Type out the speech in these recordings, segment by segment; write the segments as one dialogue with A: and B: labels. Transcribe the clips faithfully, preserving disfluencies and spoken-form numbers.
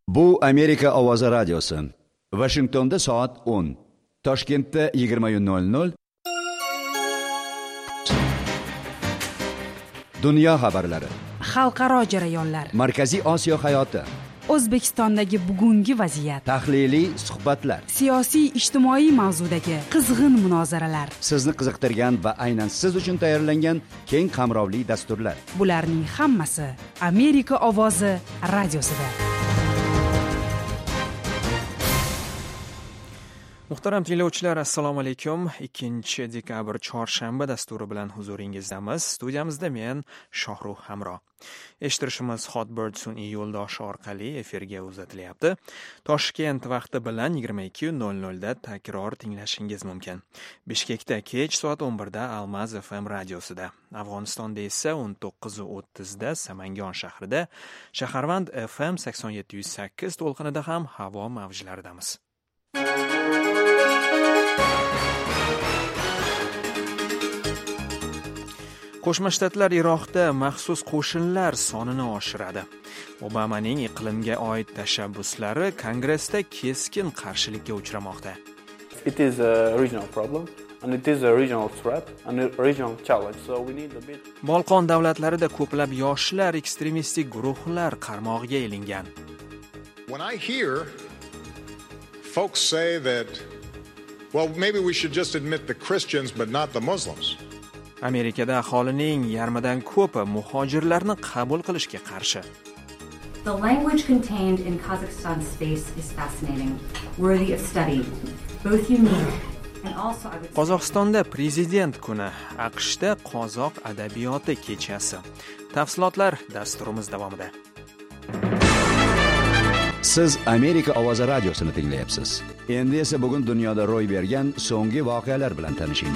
A: Bu Amerika ovozi radiosi. Washingtonda soat o'n, Toshkentda yigirma nol nol. Dunyo xabarlari,
B: xalqaro jarayonlar,
A: Markaziy Osiyo hayoti,
B: O'zbekistondagi bugungi vaziyat,
A: tahliliy suhbatlar,
B: siyosiy ijtimoiy mavzudagi qizg'in munozaralar,
A: sizni qiziqtirgan va aynan siz uchun tayyorlangan keng qamrovli dasturlar.
B: Bularning hammasi Amerika ovozi radiosida.
C: Muhtaram tinglovchilar, assalomu alaykum. ikkinchi dekabr chorshanba dasturi bilan huzuringizdamiz. Studiyamizda men Shohruh Hamro. Eshittirishimiz Hotbird sun'iy yo'ldoshi orqali efirga uzatilyapti. Toshkent vaqti bilan yigirma ikki nol nol da takror tinglashingiz mumkin. Bishkekda kech soat o'n birda Almaz F M radiosida, Afg'onistonda esa o'n to'qqiz o'ttiz da Samangon shahrida, Shaharvand F M sakson yetti sakkiz to'lqinida ham havo mavjlaridamiz. Qo'shma Shtatlar Iroqda maxsus qo'shinlar sonini oshiradi. Obamaning iqlimga oid tashabbuslari Kongressda keskin qarshilikka uchramoqda.
D: It is a regional problem and it is a regional threat and a regional challenge, so we need a bit.
C: Bolqon davlatlarida ko'plab yoshlar ekstremistik guruhlar qarmog'iga ilingan.
E: When I hear folks say that, well, maybe we should just admit the Christians but not the Muslims.
C: Amerikada aholining yarmidan ko'pi muhojirlarni qabul qilishga qarshi.
F: The language contained in Kazakhstan's space is fascinating, worthy of study, both unique and also I would say
C: Qozog'istonda prezident kuni, AQShda qozoq adabiyoti kechasi. Tafsilotlar dasturimiz davomida.
A: Siz Amerika ovozi radiosini tinglayapsiz. Endi esa bugun dunyoda ro'y bergan so'nggi voqealar bilan tanishing.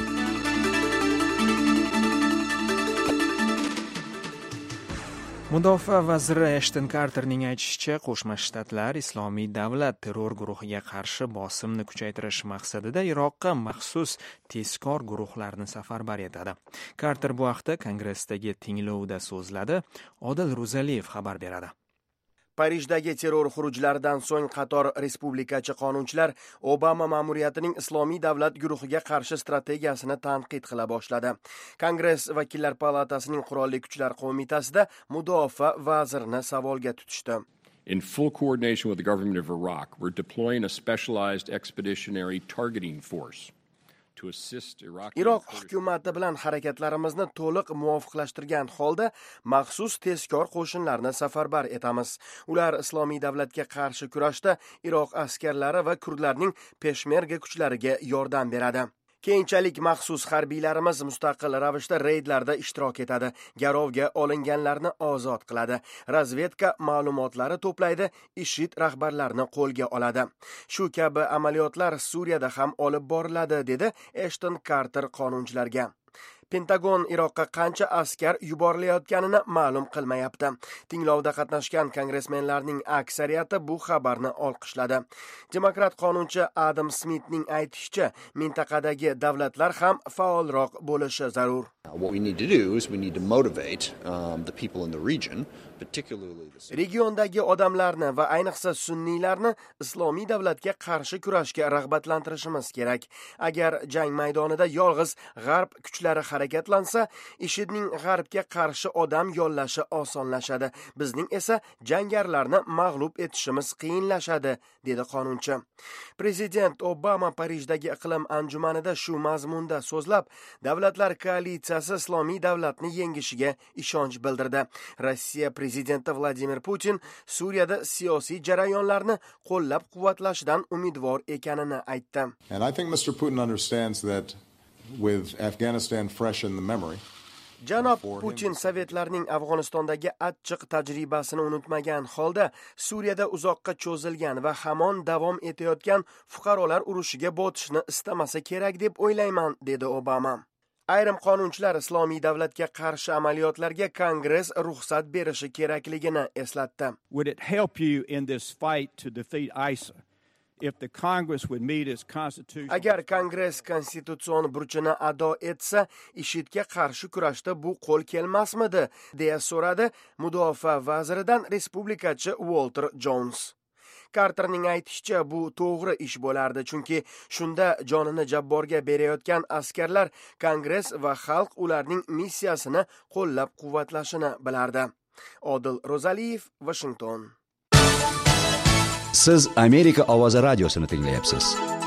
C: Mudofaa vaziri Ashton Carterning aytishicha, Qo'shma Shtatlar Islomiy davlat terror guruhiga qarshi bosimni kuchaytirish maqsadida Iroqqa maxsus tezkor guruhlarni safarbar etadi. Carter bu haqda Kongressdagi tinglovda so'zladi. Odil Ro'zaliyev xabar beradi.
G: Parijdagi terror xurujlaridan so'ng qator respublikachi qonunchilar Obama ma'muriyatining Islomiy davlat guruhiga qarshi strategiyasini tanqid qila boshladi. Kongress vakillar palatasining qurolli kuchlar qo'mitasida mudofaa vazirini savolga tutishdi.
H: In full coordination with the government of Iraq, we're deploying a specialized expeditionary targeting force.
G: Iroq hukumati bilan harakatlarimizni to'liq muvofiqlashtirgan holda maxsus tezkor qo'shinlarni safarbar etamiz. Ular Islomiy davlatga qarshi kurashda Iroq askarlari va kurdlarning peshmerga kuchlariga yordam beradi. Keyinchalik maxsus harbiylarimiz mustaqil ravishda reydlarda ishtirok etadi, garovga olinganlarni ozod qiladi, razvedka ma'lumotlari to'playdi, IShID rahbarlarini qo'lga oladi. Shu kabi amaliyotlar Suriyada ham olib boriladi, dedi Ashton Carter qonunchilarga. Pentagon Iroqqa qancha askar yuborilayotganini ma'lum qilmayapti. Tinglovda qatnashgan kongressmenlarning aksariyati bu xabarni olqishladi. Demokrat qonunchi Adam Smithning aytishicha, mintaqadagi davlatlar ham faolroq bo'lishi zarur.
I: What we need to do is we need to motivate um, the people in the region, particularly the
G: Regiondagi odamlarni va ayniqsa sunniylarni Islomiy davlatga qarshi kurashga rag'batlantirishimiz kerak. Agar jang maydonida yolg'iz g'arb kuchlari harakatlansa, IShIDning g'arbga qarshi odam yollashi osonlashadi. Bizning esa jangarilarni mag'lub etishimiz qiyinlashadi, dedi qonunchi. Prezident Obama Parijdagi iqlim anjumanida shu mazmunda so'zlab, davlatlar koalitsiyasi Islomiy davlatni yengishiga ishonch bildirdi. Rossiya prezidenti Vladimir Putin Suriyada siyosiy jarayonlarni qo'llab-quvvatlashidan umidvor ekanini aytdi.
E: And I think Mister Putin understands that with Afghanistan fresh in the memory.
G: Janob Putin Sovetlarning Afg'onistondagi achchiq tajribasini unutmagan holda Suriyada uzoqqa cho'zilgan va hamon davom etayotgan fuqarolar urushiga botishni istamasa kerak deb o'ylayman, dedi Obama. Ayrim qonunchilar Islomiy davlatga qarshi amaliyotlarga Kongress ruxsat berishi kerakligini eslatdi.
J: Would it help you in this fight to defeat ISIL? If the Congress would meet its constitutional...
G: Agar Kongress konstitutsion burchini ado etsa, IShIDga qarshi kurashda bu qo'l kelmasmidi, deya so'radi mudofaa vaziridan respublikachi Walter Jones. Karterning aytishicha, bu to'g'ri ish bo'lardi, chunki shunda jonini jabborga berayotgan askarlar Kongress va xalq ularning missiyasini qo'llab-quvvatlashini bilardi. Odil Rozaliyev, Washington.
A: Siz Amerika ovozi radiosini tinglayapsiz.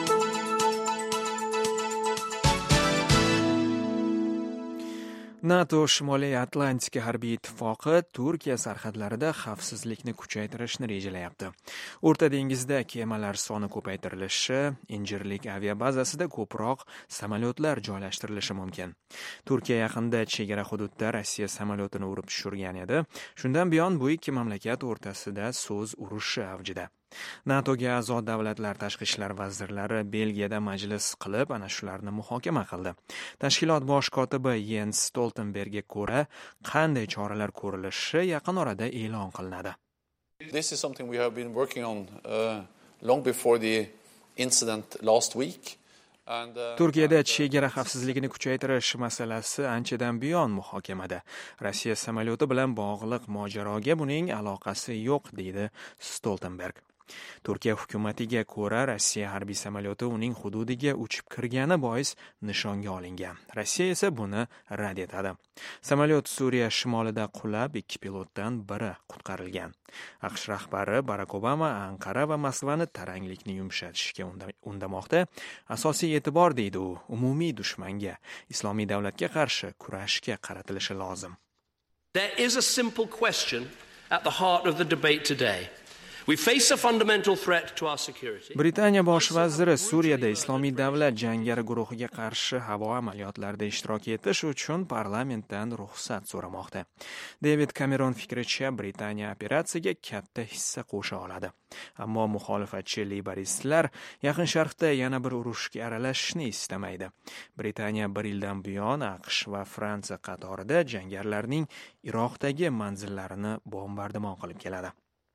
C: NATO Shimoliy Atlantika harbiy ittifoqi Turkiya sarhadlarida xavfsizlikni kuchaytirishni rejalayapti. O'rta dengizda kemalar soni ko'paytirilishi, Injirlik aviabazasida ko'proq samolyotlar joylashtirilishi mumkin. Turkiya yaqinda chegara hududda Rossiya samolyotini urib tushirgan edi. Shundan buyon bu ikki mamlakat o'rtasida so'z urushi avjida. NATOga a'zo davlatlar tashqi ishlar vazirlari Belgiyada majlis qilib, ana shularni muhokama qildi. Tashkilot bosh kotibi Jens Stoltenbergga ko'ra, qanday choralar ko'rilishi yaqin orada e'lon qilinadi.
K: This is something we have been working on uh, long before the incident last week. And, uh,
C: Turkiyada chegara xavfsizligini kuchaytirish masalasi anchadan buyon muhokamada. Rossiya samolyoti bilan bog'liq mojaroga buning aloqasi yo'q, deydi Stoltenberg. Turkiya hukumatiga ko'ra, Rossiya harbiy samolyoti uning hududiga uchib kirgani bois nishonga olingan. Rossiya esa buni rad etadi. Samolyot Suriya shimolida qulab, ikki pilotdan biri qutqarilgan. AQSh rahbari Barack Obama Anqara va Moskvani taranglikni yumshatishga undamoqda. Asosiy e'tibor, deydi u, umumiy dushmanga, Islomiy davlatga qarshi kurashga qaratilishi lozim.
L: There is a simple question at the heart of the debate today. We face a fundamental threat to our security.
C: Britaniya bosh vaziri Suriyada Islomiy davlat jangari guruhiga qarshi havo amaliyotlarida ishtirok etish uchun parlamentdan ruxsat so'ramoqda. David Cameron fikricha, Britaniya operatsiyaga katta hissa qo'sha oladi. Ammo muxolifatchi laboristlar Yaqin Sharqda yana bir urushga aralashishni istamaydi. Britaniya bir yildan buyon AQSh va Fransiya qatorida jangarilarning Iroqdagi manzillarini bombardimon qilib keladi.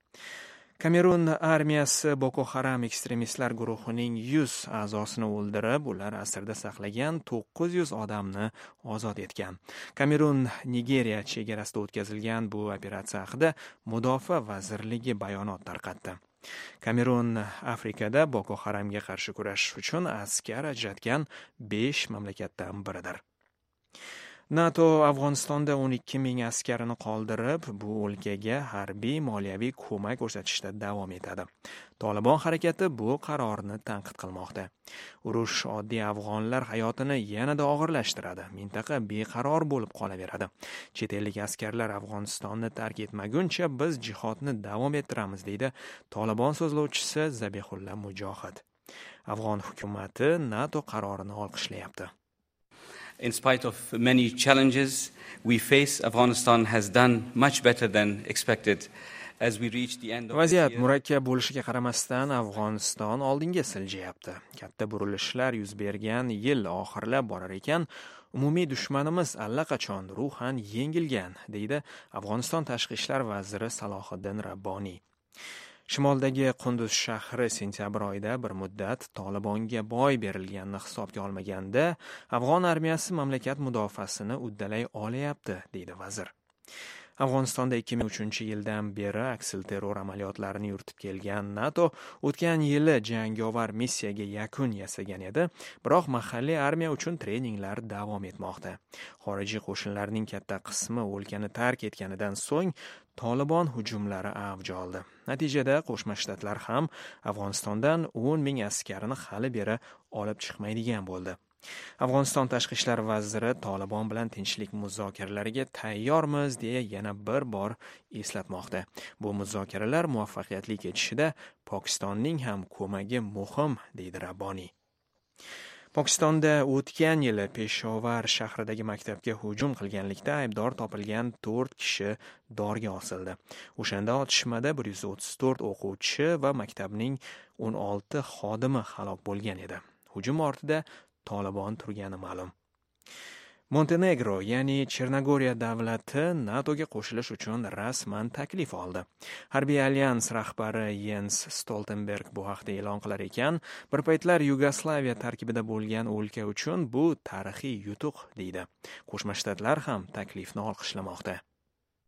C: Kamerun armiyasi Boko Haram ekstremistlar guruhining yuz a'zosini o'ldirib, ular asirda saqlagan to'qqiz yuz odamni ozod etgan. Kamerun Nigeriya chegarasida o'tkazilgan bu operatsiya haqida Mudofaa vazirligi bayonot tarqatdi. Kamerun Afrikada Boko Haramga qarshi kurashish uchun askar ajratgan besh mamlakatdan biridir. NATO Afg'onistonda o'n ikki ming askarini qoldirib, bu o'lkaga harbiy moliyaviy ko'mak ko'rsatishda davom etadi. Tolibon harakati bu qarorni tanqid qilmoqda. Urush oddiy afg'onlar hayotini yanada og'irlashtiradi. Mintaqa beqaror bo'lib qolaveradi. Chet ellik askarlar Afg'onistonni tark etmaguncha biz jihodni davom ettiramiz, deydi Tolibon so'zlovchisi Zabihulla Mujohid. Afg'on hukumati NATO qarorini olqishlayapti.
M: In spite of many challenges we face, Afghanistan has done much better than expected. As we reach the end of
C: Vaziyat murakkab bo'lishiga qaramasdan Afg'oniston oldinga siljayapti. Katta burilishlar yuz bergan yil oxirlab borar ekan, umumiy dushmanimiz allaqachon ruhan yengilgan, deydi Afg'oniston tashqi ishlar vaziri Salohiddin Rabboniy. Shimoldagi Qunduz shahri sentyabr oyida bir muddat Tolibonga boy berilganini hisobga olmaganda, Afg'on armiyasi mamlakat mudofaasini uddalay olyapti, deydi vazir. Afg'onistonda ikki ming uchinchi yildan beri aksilterror amaliyotlarini yuritib kelgan NATO o'tgan yili jangovar missiyaga yakun yasagan edi, biroq mahalliy armiya uchun treninglar davom etmoqda. Xorijiy qo'shinlarning katta qismi o'lkani tark etganidan so'ng Tolibon hujumlari avj oldi. Natijada Qo'shma Shtatlar ham Afg'onistondan o'n ming askarini hali beri olib chiqmaydigan bo'ldi. Afg'oniston tashqi ishlar vaziri Tolibon bilan tinchlik muzokaralariga tayyormiz deya yana bir bor eslatmoqda. Bu muzokaralar muvaffaqiyatli kechishida Pokistonning ham ko'magi muhim, deydi Rabboniy. Pokistonda o'tgan yili Peshovar shahridagi maktabga hujum qilganlikda aybdor topilgan to'rt kishi dorga osildi. O'shanda otishmada bir yuz o'ttiz to'rt o'quvchi va maktabning o'n olti xodimi halok bo'lgan edi. Hujum ortida Tolibon turgani ma'lum. Montenegro, ya'ni Chernogoriya davlati NATOga qo'shilish uchun rasman taklif oldi. Harbiy alyans rahbari Jens Stoltenberg bu haqda e'lon qilar ekan, bir paytlar Yugoslaviya tarkibida bo'lgan o'lka uchun bu tarixiy yutuq, deydi. Qo'shma Shtatlar ham taklifni olqishlamoqda.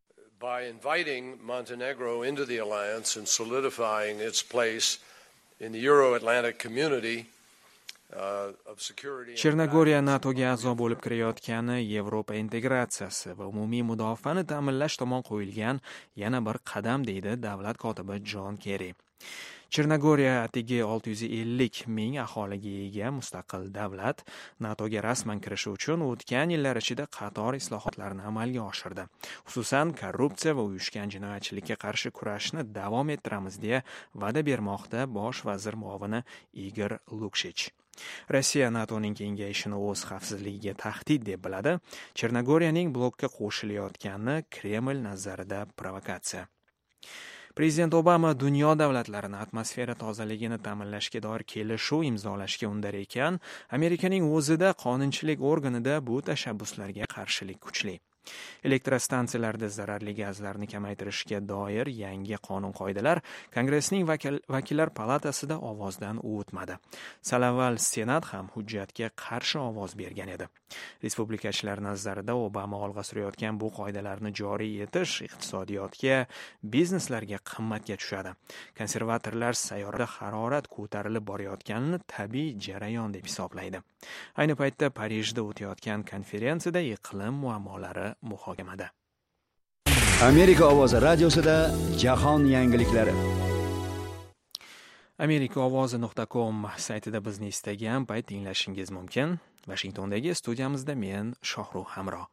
N: By inviting Montenegro into the alliance and solidifying its place in the Euro-Atlantic community uh, of security.
C: Chernogoriya NATOga a'zo bo'lib kirayotgani Yevropa integratsiyasi va umumiy mudofaani ta'minlash tomon qo'yilgan yana bir qadam, deydi davlat kotibi Jon Kerri. Chernogoriya atigi olti yuz ellik ming aholiga ega mustaqil davlat NATOga rasman kirishi uchun o'tgan yillar ichida qator islohotlarni amalga oshirdi. Xususan, korrupsiya va uyushgan jinoyatchilikka qarshi kurashni davom ettiramiz deya va'da bermoqda bosh vazir muovini Igor Lukshich. Rossiya NATOning kengayishini o'z xavfsizligiga tahdid deb biladi. Chernogoriyaning blokka qo'shilayotgani Kreml nazarida provokatsiya. Prezident Obama dunyo davlatlarini atmosfera tozaligini ta'minlashga doir kelishuv imzolashga undar ekan, Amerikaning o'zida qonunchilik organida bu tashabbuslarga qarshilik kuchli. Elektrostansiyalarda zararli gazlarni kamaytirishga doir yangi qonun-qoidalar Kongressning vakillar palatasida ovozdan o'tmadi. Salaval Senat ham hujjatga qarshi ovoz bergan edi. Respublikachilar nazarida Obama olg'a surayotgan bu qoidalarni joriy etish iqtisodiyotga, bizneslarga qimmatga tushadi. Konservatorlar sayyorada harorat ko'tarilib borayotganini tabiiy jarayon deb hisoblaydi. Ayni paytda Parijda o'tayotgan konferensiyada iqlim muammolari muhokamada.
A: Amerika ovozi radiosida jahon yangiliklari.
C: amerika ovozi nuqta com saytida bizni istagan payt tinglashingiz mumkin. Washingtondagi studiyamizda men Shohruh Hamro.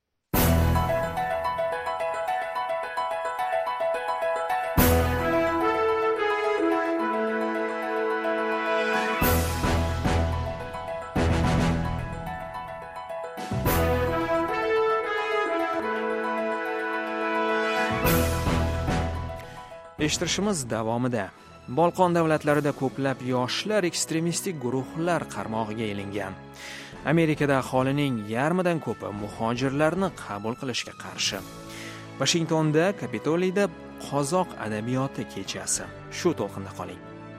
C: Eshittirishimiz davomida Bolqon davlatlarida ko'plab yoshlar ekstremistik guruhlar qarmog'iga ilingan. Amerikada aholining yarmidan ko'pi muhojirlarni qabul qilishga qarshi. Washingtonda Kapitoliyda qozoq adabiyoti kechasi. Shu to'lqinda qoling.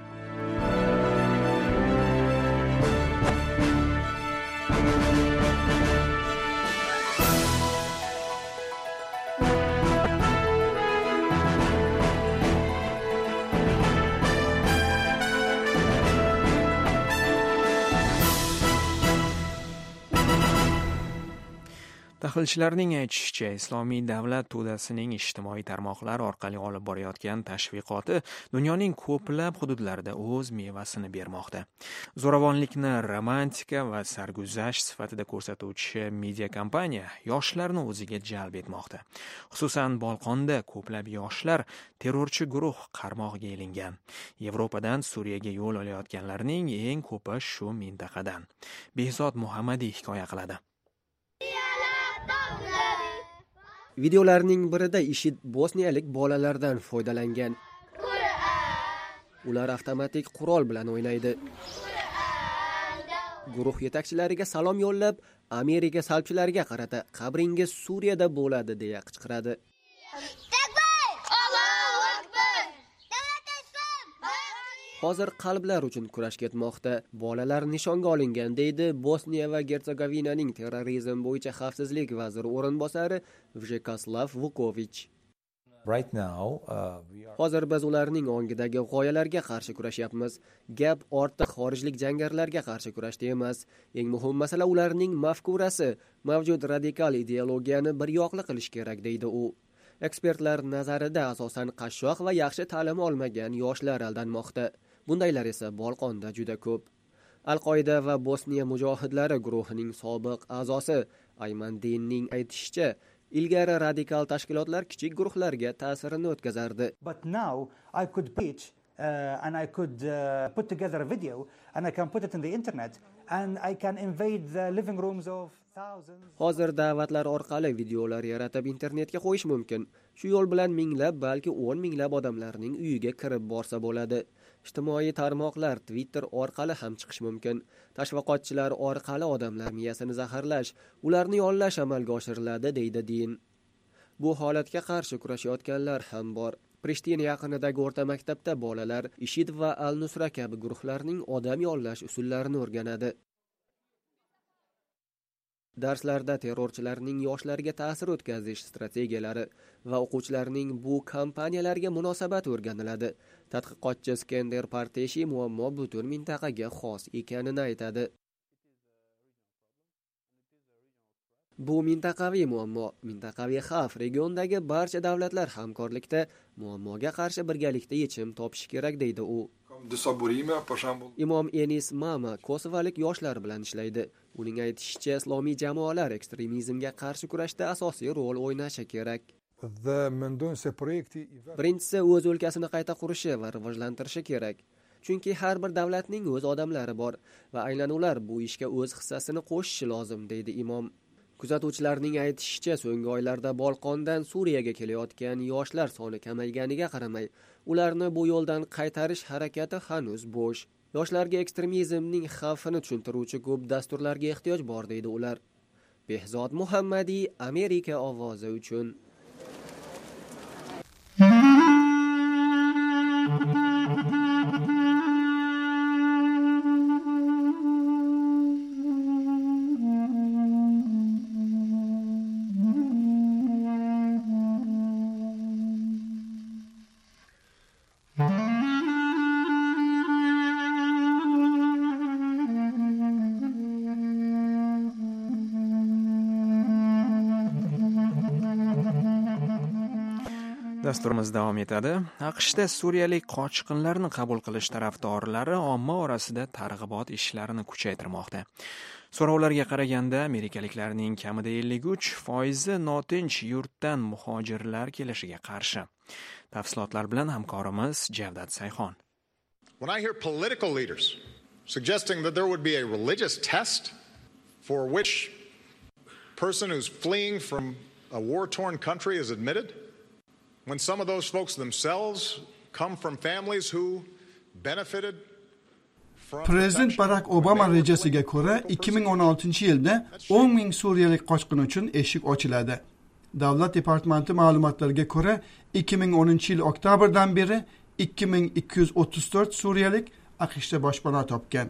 C: Tahlilchilarning aytishicha, Islomiy davlat to'dasining ijtimoiy tarmoqlar orqali olib borayotgan tashviqoti dunyoning ko'plab hududlarida o'z mevasini bermoqda. Zo'ravonlikni romantika va sarguzasht sifatida ko'rsatuvchi media kompaniya yoshlarni o'ziga jalb etmoqda. Xususan, Bolqonda ko'plab yoshlar terrorchi guruh qarmog'iga ilingan. Yevropadan Suriyaga yo'l olayotganlarning eng ko'pi shu mintaqadan. Behzod Muhammadiy hikoya qiladi.
G: Videolarning birida IShID bosniyalik bolalardan foydalangan. Ular avtomatik qurol bilan o'ynaydi. Guruh yetakchilariga salom yo'llab, Amerika salbchilariga qarata qabringiz Suriyada bo'ladi deya qichqiradi. Hozir qalblar uchun kurash ketmoqda. Bolalar nishonga olingan, deydi Bosniya va Gertsegovinaning terrorizm bo'yicha xavfsizlik vaziri o'rinbosari Vyacheslav Vukovich.
O: Right now, uh, we are...
G: Hozir biz ularning ongidagi g'oyalarga qarshi kurashyapmiz. Gap ortiq xorijlik jangarilarga qarshi kurashda emas. Eng muhim masala ularning mafkurasi, mavjud radikal ideologiyani bir yoqli qilish kerak, deydi u. Ekspertlar nazarida asosan qashshoq va yaxshi ta'lim olmagan yoshlar aldanmoqda. Bundaylar esa Bolqonda juda ko'p. Al-Qoida va Bosniya mujohidlari guruhining sobiq a'zosi Ayman Dinning aytishicha, ilgari radikal tashkilotlar kichik guruhlarga ta'sirini o'tkazardi.
O: But now I could pitch uh, and I could uh, put together a video and I can put it in the internet and I can invade the living rooms of thousands.
G: Hozir da'vatlar orqali videolar yaratib internetga qo'yish mumkin. Shu yo'l bilan minglab, balki o'n minglab odamlarning uyiga kirib borsa bo'ladi. Ijtimoiy tarmoqlar, Twitter orqali ham chiqish mumkin. Tashviqotchilar orqali odamlar miyasini zaharlash, ularni yollash amalga oshiriladi, deydi Din. Bu holatga qarshi kurashayotganlar ham bor. Prishtina yaqinidagi o'rta maktabda bolalar IShID va Al-Nusra kabi guruhlarning odam yollash usullarini o'rganadi.
P: darslarda terrorchilarning yoshlarga ta'sir o'tkazish strategiyalari va o'quvchilarning bu kampaniyalarga munosabati o'rganiladi. Tadqiqotchi Skender Parteshi muammo butun mintaqaga xos ekanini aytadi. Bu mintaqaviy muammo, mintaqaviy xavf, regiondagi barcha davlatlar hamkorlikda muammoga qarshi birgalikda yechim topishi kerak deydi u. Imom Enis Mama kosovalik yoshlar bilan ishlaydi. Uning aytishicha, islomiy jamoalar ekstremizmga qarshi kurashda asosiy rol o'ynashi kerak. Birinchisi o'z o'lkasini qayta qurishi va rivojlantirishi kerak. Chunki har bir davlatning o'z odamlari bor va aynan ular bu ishga o'z hissasini qo'shishi lozim, deydi imom. Kuzatuvchilarning aytishicha, so'nggi oylarda Bolqondan Suriyaga kelayotgan yoshlar soni kamayganiga qaramay, ularni bu yo'ldan qaytarish harakati hanuz bo'sh. Yoshlarga ekstremizmning xavfini tushuntiruvchi ko'p dasturlarga ehtiyoj bor, deydi ular. Behzod Muhammadiy, Amerika ovozi uchun.
C: Dasturimiz davom etadi. AQShda suriyalik qochqinlarni qabul qilish tarafdorlari omma orasida targ'ibot ishlarini kuchaytirmoqda. So'rovlarga qaraganda amerikaliklarning kamida ellik uch foizi notinch yurtdan muhojirlar kelishiga qarshi. Tafsilotlar bilan hamkorimiz Javdat Sayxon.
E: When I hear political leaders suggesting that there would be a religious test for which person who's fleeing from a war-torn country is admitted, when some of those folks themselves come from families who benefited from
Q: Prezident Barack Obama rejasiga ko'ra ikki ming o'n oltinchi yilda o'n ming suriyalik qochqin uchun eshik ochiladi. Davlat departamenti ma'lumotlariga ko'ra ikki ming o'ninchi yil oktyabrdan beri ikki ming ikki yuz o'ttiz to'rt suriyalik AQShda boshpana topgan.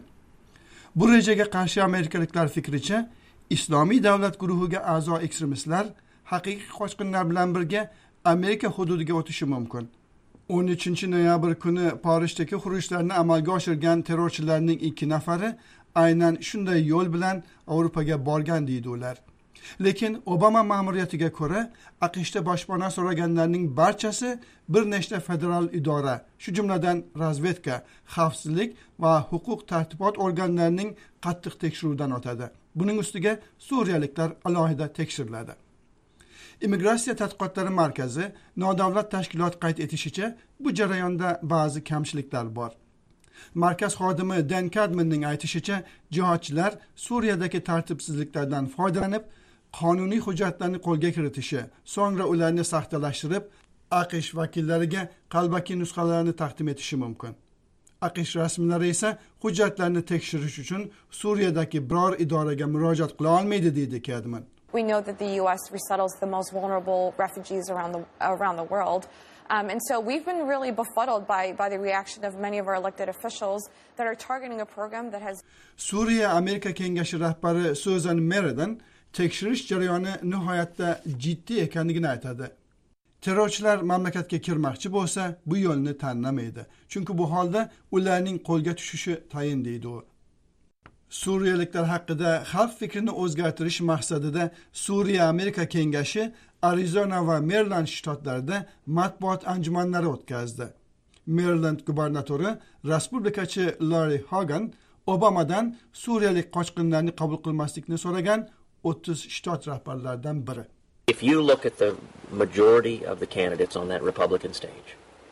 Q: Bu rejaga qarshi amerikaliklar fikricha, Islomiy davlat guruhiga a'zo ekstremistlar haqiqiy qochqinlar bilan birga Amerika hududiga o'tishi mumkin. o'n uchinchi noyabr kuni Parijdagi xurujlarni amalga oshirgan terrorchilarning ikki nafari aynan shunday yo'l bilan Yevropaga borgan deydi ular. Lekin Obama ma'muriyatiga ko'ra, AQShda boshpana so'raganlarning barchasi bir nechta federal idora, shu jumladan razvedka, xavfsizlik va huquq tartibot organlarining qattiq tekshiruvidan o'tadi. Buning ustiga suriyaliklar alohida tekshiriladi. Immigratsiya tadqiqotlari markazi nodavlat tashkilot qayd etishicha, bu jarayonda ba'zi kamchiliklar bor. Markaz xodimi Dan Cadmanning aytishicha, jihodchilar Suriyadagi tartibsizliklardan foydalanib, qonuniy hujjatlarni qo'lga kiritishi, so'ngra ularni saxtalashtirib, AQSh vakillariga qalbaki nusxalarini taqdim etishi mumkin. AQSh rasmiylari esa hujjatlarni tekshirish uchun Suriyadagi biror idoraga murojaat qila olmaydi, deydi Cadman.
R: We know that the U S resettles the most vulnerable refugees around the around the world. Um, and so we've been really befuddled by, by the reaction of many of our elected officials that are targeting a program that has...
Q: Suriya Amerika Kengashi rahbari Susan Meriden tekshirish jarayoni nihoyatda jiddiy ekanligini aytadi. Terrorchilar mamlakatga kirmoqchi bo'lsa, bu yo'lni tanlamaydi. Chunki bu holda ularning qo'lga tushishi tayin, deydi u. Suriyaliklar haqida xalq fikrini o'zgartirish maqsadida Suriya Amerika Kengashi Arizona va Maryland shtatlarida matbuot anjumanlari o'tkazdi. Maryland gubernatori respublikachi Larry Hogan Obamadan suriyalik qochqinlarni qabul qilmaslikni so'ragan o'ttiz shtat rahbarlaridan biri.
S: If you look at the majority of the candidates on that Republican stage,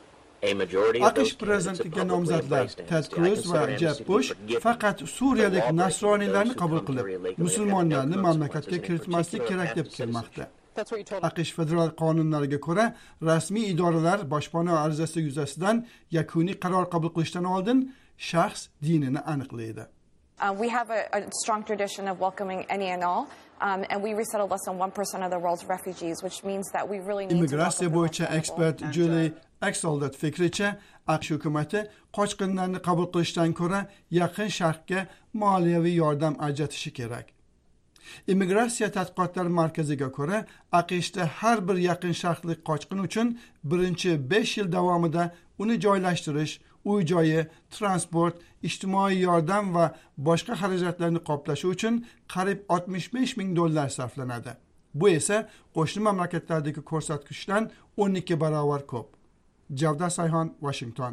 Q: AQSh prezidentiga nomzodlar Ted Cruz va Jeb Bush faqat suriyalik nasroniylarni qabul qilib, musulmonlarni mamlakatga kiritmaslik kerak deb kelmoqda. AQSh federal qonunlariga ko'ra, rasmiy idoralar boshpana arizasi yuzasidan yakuniy qaror qabul qilishdan oldin shaxs dinini aniqlaydi.
R: Uh, we have a, a strong tradition of welcoming any and all, um, and we resettle less than one percent of the world's refugees, which means that we really need
Q: Immigratsiya bo'yicha ekspert Julie Axelrod fikricha, AQSh hukumati qochqinlarni qabul qilishdan ko'ra yaqin sharqqa moliyaviy yordam ajratishi kerak. Immigratsiya tadqiqotlari markaziga ko'ra, AQShda har bir yaqin sharqlik qochqin uchun birinchi besh yil davomida uni joylashtirish, uy joyi, transport, ijtimoiy yordam va boshqa xarajatlarni qoplashi uchun qariyb oltmish besh ming dollar sarflanadi. Bu esa qo'shni mamlakatlardagi ko'rsatkichdan o'n ikki barobar ko'p. Javdar Sayhon, Washington.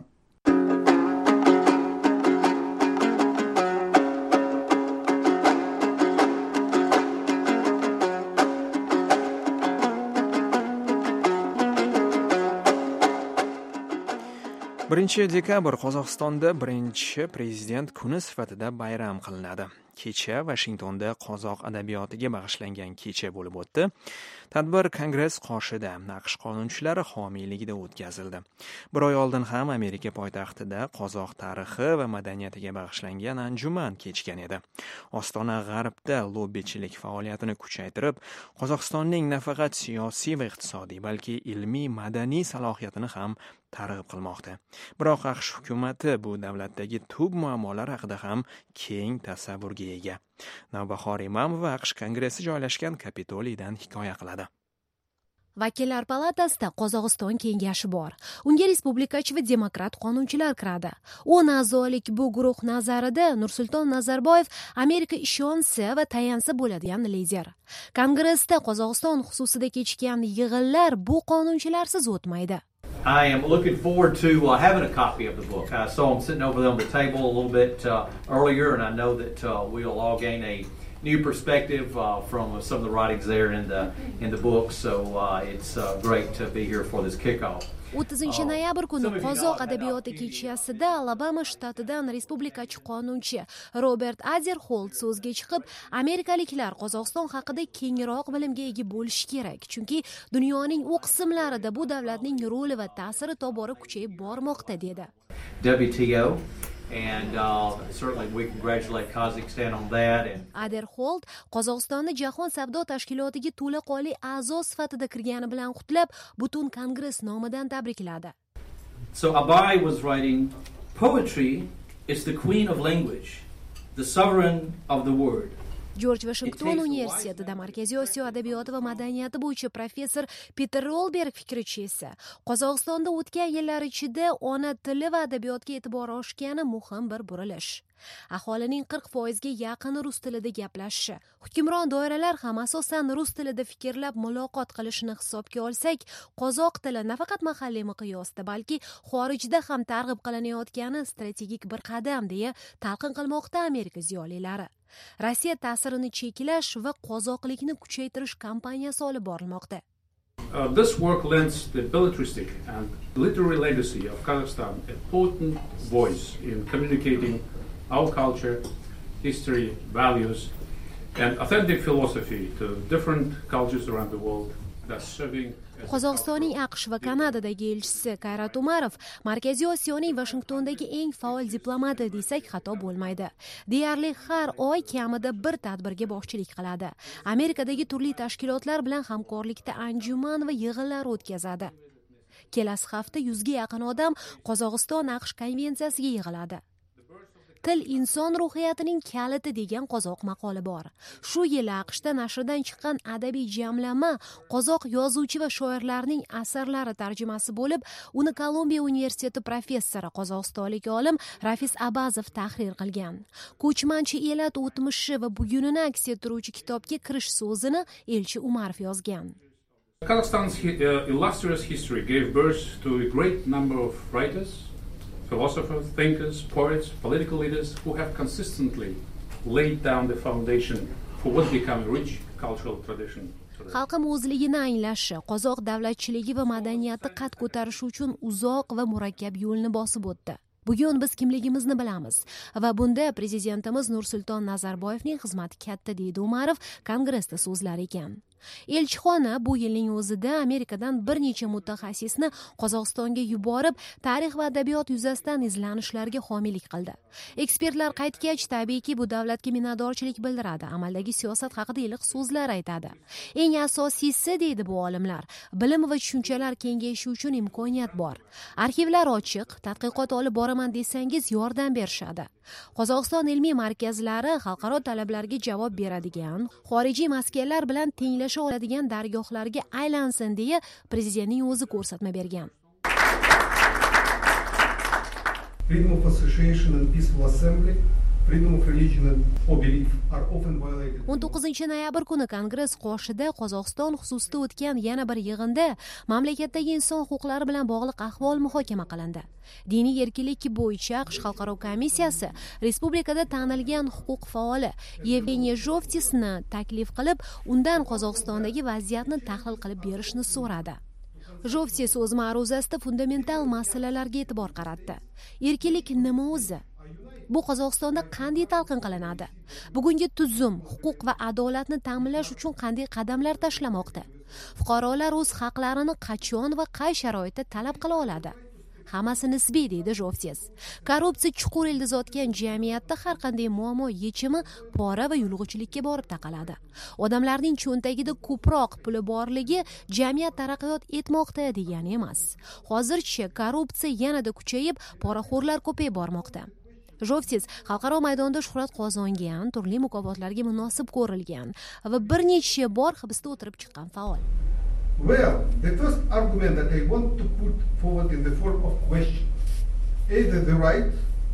C: birinchi dekabr Qozog'istonda birinchi prezident kuni sifatida bayram qilinadi. Kecha Washingtonda qozoq adabiyotiga bag'ishlangan kecha bo'lib o'tdi. Tadbir Kongress qoshida AQSh qonunchilari homiyligida o'tkazildi. Bir oy oldin ham Amerika poytaxtida qozoq tarixi va madaniyatiga bag'ishlangan anjuman kechgan edi. Ostona G'arbda lobbichilik faoliyatini kuchaytirib, Qozog'istonning nafaqat siyosiy va iqtisodiy, balki ilmiy, madaniy salohiyatini ham targ'ib qilmoqda. Biroq AQSh hukumati bu davlatdagi tub muammolar haqida ham keng tasavvurga ega. Navbahor Imamova AQSh Kongressi joylashgan Kapitoliydan hikoya qiladi.
T: Vakillar palatasida Qozog'iston kengashi bor. Unga respublikachi va demokrat qonunchilar kiradi. o'n a'zolik bu guruh nazarida Nursulton Nazarboyev Amerika ishonsa va tayansa bo'ladigan lider. Kongressda Qozog'iston xususida kechgan yig'inlar bu qonunchilarsiz o'tmaydi.
U: I am looking forward to uh, having a copy of the book. I saw him sitting over there on the table a little bit uh, earlier, and I know that uh, we'll all gain a new perspective uh, from uh, some of the writings there in the in the book. So uh, it's uh, great to be here for this kickoff.
T: o'ttizinchi noyabr kuni qozoq adabiyoti kechasida Alabama shtatidan respublikachi qonunchi Robert Azerholt so'zga chiqib, amerikaliklar Qozog'iston haqida kengroq bilimga ega bo'lishi kerak, chunki dunyoning u qismlarida bu davlatning roli va ta'siri tobora kuchayib bormoqda dedi.
U: W T O And uh, certainly we congratulate Kazakhstan on that. And
T: Aderholt Qozog'istonni Jahon savdo tashkilotiga to'laqonli a'zo sifatida kirgani bilan qutlab, butun kongress nomidan tabrikladi.
U: So Abai was writing, poetry is the queen of language, the sovereign of the word.
T: Jorj Vashington universitetida Markaziy Osiyo adabiyoti va madaniyati bo'yicha professor Peter Rolberg fikricha esa Qozog'istonda o'tgan yillar ichida ona tili va adabiyotga e'tibor oshgani muhim bir burilish. Aholining qirq foizga yaqini rus tilida gaplashishi, hukmron doiralar ham asosan rus tilida fikrlab muloqot qilishini hisobga olsak, qozoq tili nafaqat mahalliy miqyosda, balki xorijda ham targ'ib qilinayotgani strategik bir qadam deya talqin qilmoqda Amerika ziyolilari. Rossiya ta'sirini cheklash va qozoqlikni kuchaytirish kampaniyasi olib borilmoqda.
V: Uh, this work lends the belletristic and literary legacy of Kazakhstan a potent voice in communicating our culture, history, values, and authentic philosophy to different cultures around the world, thus serving
T: Qozog'istonning AQSh va Kanadadagi elchisi Kayrat Umarov Markaziy Osiyoning Washingtondagi eng faol diplomati desak xato bo'lmaydi. Deyarli har oy kamida bir tadbirga boshchilik qiladi. Amerikadagi turli tashkilotlar bilan hamkorlikda anjuman va yig'inlar o'tkazadi. Kelasi hafta yuzga yaqin odam Qozog'iston AQSh konvensiyasiga yig'iladi. Til inson ruhiyatining kaliti degan qozoq maqoli bor. Shu yil AQShda nashrdan chiqqan adabiy jamlama qozoq yozuvchi va shoirlarning asarlari tarjimasi bo'lib, uni Kolumbiya universiteti professori qozog'istonlik olim Rafis Abazov tahrir qilgan. Ko'chmanchi elat o'tmishi va bugunini aks ettiruvchi kitobga kirish so'zini elchi Umarov yozgan.
V: Kazakhstan's uh, illustrious history gave birth to a great number of writers, philosophers, thinkers, poets, political leaders who have consistently laid down the foundation for what became a rich cultural tradition.
T: Xalqim o'zligini anglashi, qozoq davlatchiligi va madaniyati qad ko'tarishi uchun uzoq va murakkab yo'lni bosib o'tdi. Bugun biz kimligimizni bilamiz va bunda prezidentimiz Nursulton Nazarboyevning xizmati katta deydi Umarov kongressda so'zlar ekan. Elchixona bu yilning o'zida Amerikadan bir necha mutaxassisni Qozog'istonga yuborib, tarix va adabiyot yuzasidan izlanishlarga homiylik qildi. Ekspertlar qaytgach, tabiiyki bu davlatga minnatdorchilik bildiradi, amaldagi siyosat haqida iliq so'zlar aytadi. Eng asosiysi, deydi bu olimlar, bilim va tushunchalar kengayishi uchun imkoniyat bor. Arxivlar ochiq, tadqiqot olib boraman desangiz yordam berishadi. Qozog'iston ilmiy markazlari xalqaro talablarga javob beradigan, xorijiy maskanlar bilan tenglasha oladigan dargohlarga aylansin deya prezidentning o'zi ko'rsatma bergan.
B: Freedom of association and peaceful assembly, freedom of religion or belief are often violated.
T: o'n to'qqizinchi noyabr kuni Kongress qoshida Qozog'iston xususida o'tgan yana bir yig'inda mamlakatdagi inson huquqlari bilan bog'liq ahvol muhokama qilindi. Diniy erkinlik bo'yicha AQSh xalqaro komissiyasi respublikada tanilgan huquq faoli Yevgeniy Zhovtisni taklif qilib, undan Qozog'istondagi vaziyatni tahlil qilib berishni so'radi. Zhovtis o'z ma'ruzasida fundamental masalalarga e'tibor qaratdi. Erkinlik nima o'zi? Bu Qozog'istonda qanday talqin qilinadi? Bugungi tuzum, huquq va adolatni ta'minlash uchun qanday qadamlar tashlamoqda? Fuqarolar o'z haqlarini qachon va qay sharoitda talab qila oladi? Hammasi nisbiy, deydi Zhovtis. Korrupsiya chuqur ildiz otgan jamiyatda har qanday muammo yechimi pora va yulg'uchilikka borib taqaladi. Odamlarning cho'ntagida ko'proq puli borligi jamiyat taraqqiyot etmoqda degani emas. Hozircha korrupsiya yanada kuchayib, poraxo'rlar ko'payib bormoqda. Zhovtis xalqaro maydonda shuhrat qozongan, turli mukofotlarga munosib ko'rilgan va bir necha bor hibsda o'tirib chiqqan faol.
B: Well, the first argument that I want to put forward in the form of question, either the right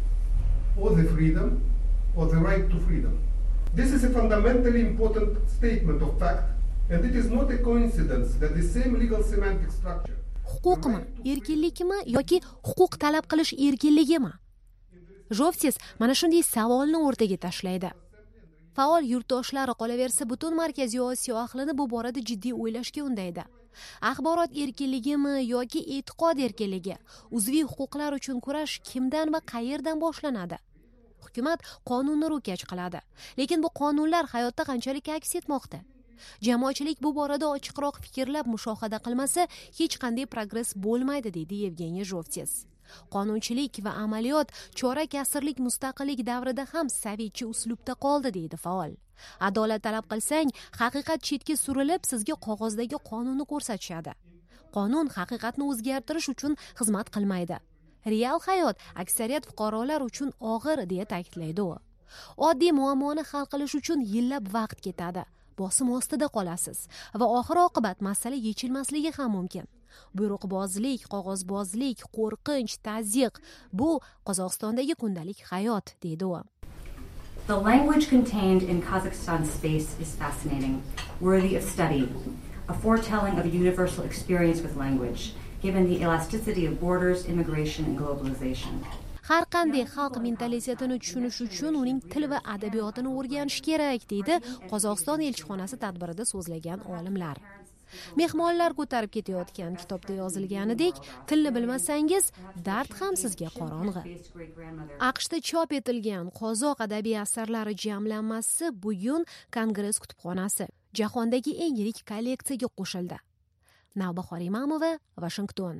B: or the freedom or the right to freedom. This is a fundamentally important statement of fact, and it is not a coincidence that the same legal semantic structure.
T: Huquqmi, erkinlikmi yoki huquq talab qilish erkinligimi? Zhovtis mana shunday savolni o'rtaga tashlaydi. Faol yurtdoshlari qolaversa butun Markaziy Osiyo ahlini bu borada jiddiy o'ylashga undaydi. Axborot erkinligimi yoki e'tiqod erkinligi, uzviy huquqlar uchun kurash kimdan va qayerdan boshlanadi? Hukumat qonunni ro'kach qiladi, lekin bu qonunlar hayotda qanchalik aks etmoqda? Jamoatchilik bu borada ochiqroq fikrlab mushohada qilmasa, hech qanday progress bo'lmaydi, deydi Yevgeniy Zhovtis. Qonunchilik va amaliyot chorak asrlik mustaqillik davrida ham sovetcha uslubda qoldi, deydi faol. Adolat talab qilsang, haqiqat chetga surilib, sizga qog'ozdagi qonunni ko'rsatishadi. Qonun haqiqatni o'zgartirish uchun xizmat qilmaydi. Real hayot aksariyat fuqarolar uchun og'ir, deya ta'kidlaydi u. Oddiy muammoni hal qilish uchun yillab vaqt ketadi. Bosim ostida qolasiz va oxir oqibat masala yechilmasligi ham mumkin. Buyruqbozlik, qog'ozbozlik, qo'rqinch, tazyiq bu Qozog'istondagi kundalik hayot, deydi u.
F: The language contained in Kazakhstan space is fascinating, worthy of study, a foretelling of a universal experience with language, given the elasticity of borders, immigration and globalization.
T: Har qanday xalq mentalitetini tushunish uchun uning til va adabiyotini o'rganish kerak, deydi Qozog'iston elchixonasi tadbirida so'zlagan olimlar. Mehmonlar ko'tarib ketayotgan kitobda yozilganidek, tilni bilmasangiz, dard ham sizga qorong'i. AQShda chop etilgan qozoq adabiy asarlari jamlanmasi bugun Kongress kutubxonasi jahondagi eng yirik kolleksiyaga qo'shildi. Navbahor Imamova, Washington.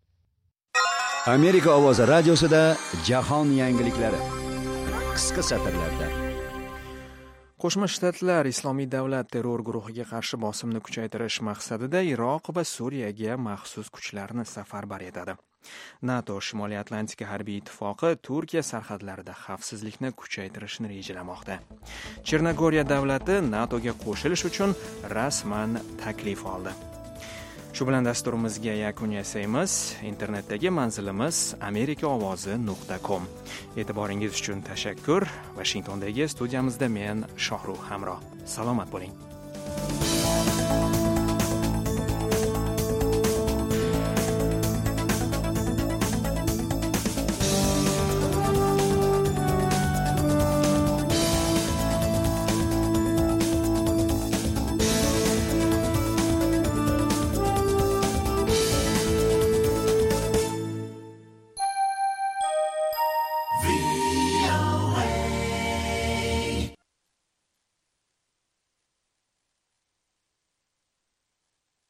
A: Amerika ovozi radiosida jahon yangiliklari qisqa satrlarda.
C: Qo'shma Shtatlar Islomiy davlat terror guruhiga qarshi bosimni kuchaytirish maqsadida Iroq va Suriyaga maxsus kuchlarni safarbar etadi. NATO Shimoliy Atlantika harbiy ittifoqi Turkiya sarhadlarida xavfsizlikni kuchaytirishni rejalamoqda. Chernogoriya davlati NATOga qo'shilish uchun rasman taklif oldi. Shu bilan dasturimizga yakun yasaymiz. Internetdagi manzilimiz amerika ovozi nuqta com. E'tiboringiz uchun tashakkur. Washingtondagi studiyamizda men Shohruh Hamro. Salomat bo'ling.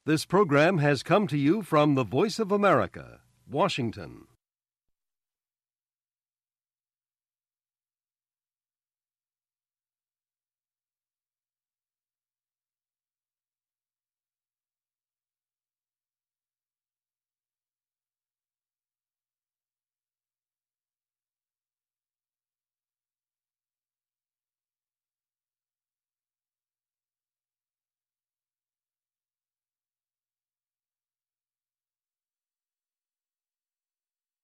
D: This program has come to you from the Voice of America, Washington.